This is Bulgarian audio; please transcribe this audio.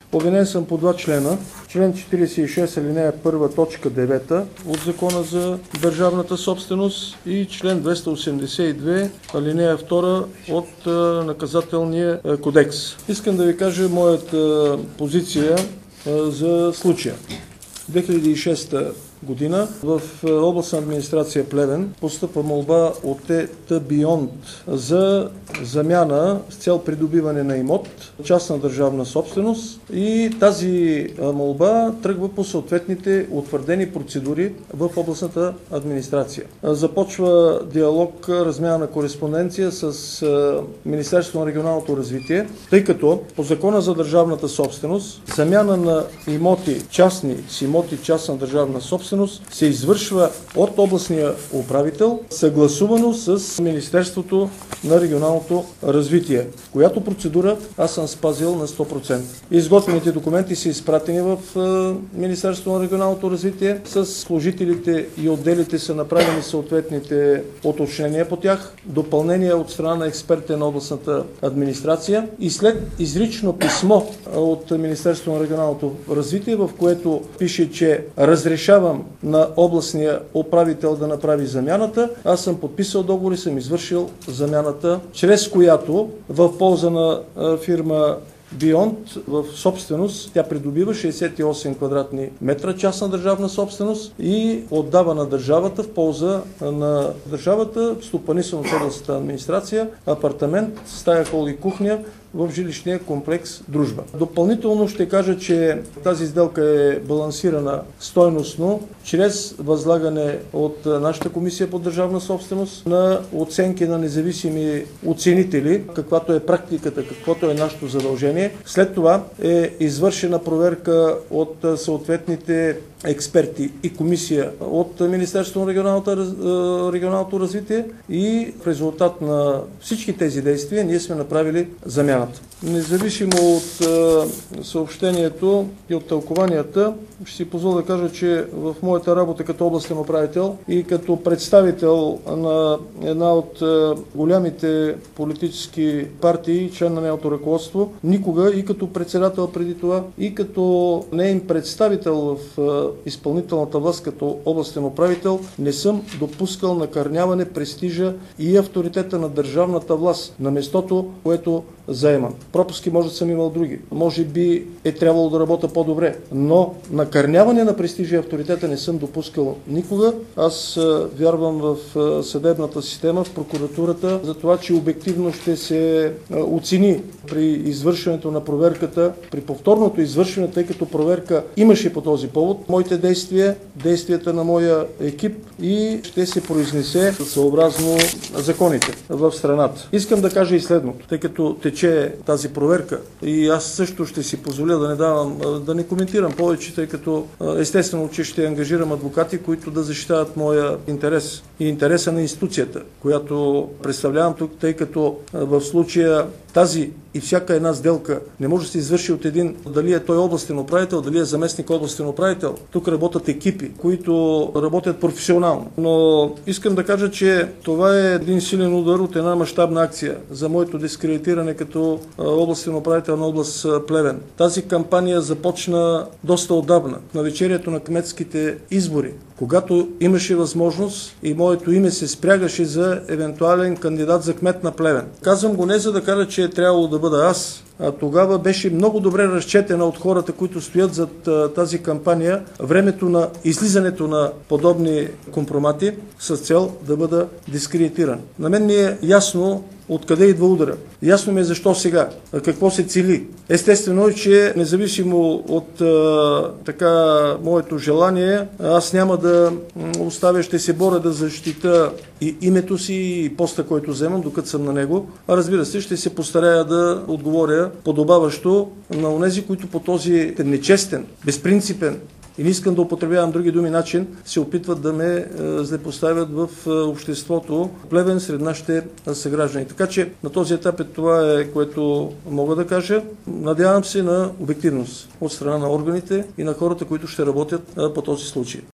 Обвинен съм по два члена. Член 46 алинея 1 точка 9 от Закона за държавната собственост и член 282 алинея 2 от Наказателния кодекс. Искам да ви кажа моята позиция за случая. 2006 година в областна администрация Плевен постъпва молба от ЕТ Бионд за замяна с цел придобиване на имот, частна държавна собственост, и тази молба тръгва по съответните утвърдени процедури в областната администрация. Започва диалог, размяна на кореспонденция с Министерството на регионалното развитие, тъй като по Закона за държавната собственост замяна на имоти частни с имоти частна държавна собственост се извършва от областния управител, съгласувано с Министерството на регионалното развитие, която процедура аз съм спазил на 100%. Изготвените документи са изпратени в Министерството на регионалното развитие, с служителите и отделите са направени съответните уточнения по тях, допълнения от страна на експертите на областната администрация и след изрично писмо от Министерството на регионалното развитие, в което пише, че разрешавам на областния управител да направи замяната, аз съм подписал договор и съм извършил замяната, чрез която в полза на фирма Бионд в собственост тя придобива 68 квадратни метра частна държавна собственост и отдава на държавата в полза на държавата, стопанисван от областната администрация, апартамент, стая, хол и кухня в жилищния комплекс Дружба. Допълнително ще кажа, че тази сделка е балансирана стойностно чрез възлагане от нашата комисия по държавна собственост на оценки на независими оценители, каквато е практиката, каквото е нашето задължение. След това е извършена проверка от съответните експерти и комисия от Министерството на регионалното развитие и в резултат на всички тези действия ние сме направили замяната. Независимо от съобщението и от тълкованията, ще си позволя да кажа, че в моята работа като областен управител и като представител на една от голямите политически партии, член на нейното ръководство, никога и като председател преди това, и като неин представител в изпълнителната власт като областен управител, не съм допускал накърняване престижа и авторитета на държавната власт на местото, което заемам. Пропуски може да съм имал други. Може би е трябвало да работя по-добре, но накърняване на престижа и авторитета не съм допускал никога. Аз вярвам в съдебната система, в прокуратурата, за това, че обективно ще се оцени при извършването на проверката, при повторното извършване, тъй като проверка имаше по този повод, моите действия, действията на моя екип и ще се произнесе съобразно законите в страната. Искам да кажа и следното, тъй като тече тази проверка и аз също ще си позволя да не коментирам повече, тъй като естествено, че ще ангажирам адвокати, които да защитават моя интерес и интереса на институцията, която представлявам тук, тъй като в случая тази и всяка една сделка не може да се извърши от един, дали е той областен управител, дали е заместник областен управител. Тук работят екипи, които работят професионално. Но искам да кажа, че това е един силен удар от една мащабна акция за моето дискредитиране като областен управител на област Плевен. Тази кампания започна доста отдавна, на вечерието на кметските избори, когато имаше възможност и моето име се спрягаше за евентуален кандидат за кмет на Плевен. Казвам го не за да кажа, че е трябвало да бъда аз, а тогава беше много добре разчетена от хората, които стоят зад тази кампания, времето на излизането на подобни компромати с цел да бъда дискредитиран. На мен ми е ясно откъде идва удара. Ясно ми е защо сега, какво се цели. Естествено е, че независимо от моето желание, аз няма да оставя, ще се боря да защита и името си и поста, който вземам, докато съм на него. А разбира се, ще се постарая да отговоря подобаващо на онези, които по този нечестен, безпринципен и не искам да употребявам други думи начин, се опитват да ме злепоставят в обществото Плевен сред нашите съграждани. Така че на този етап това е, което мога да кажа. Надявам се на обективност от страна на органите и на хората, които ще работят по този случай.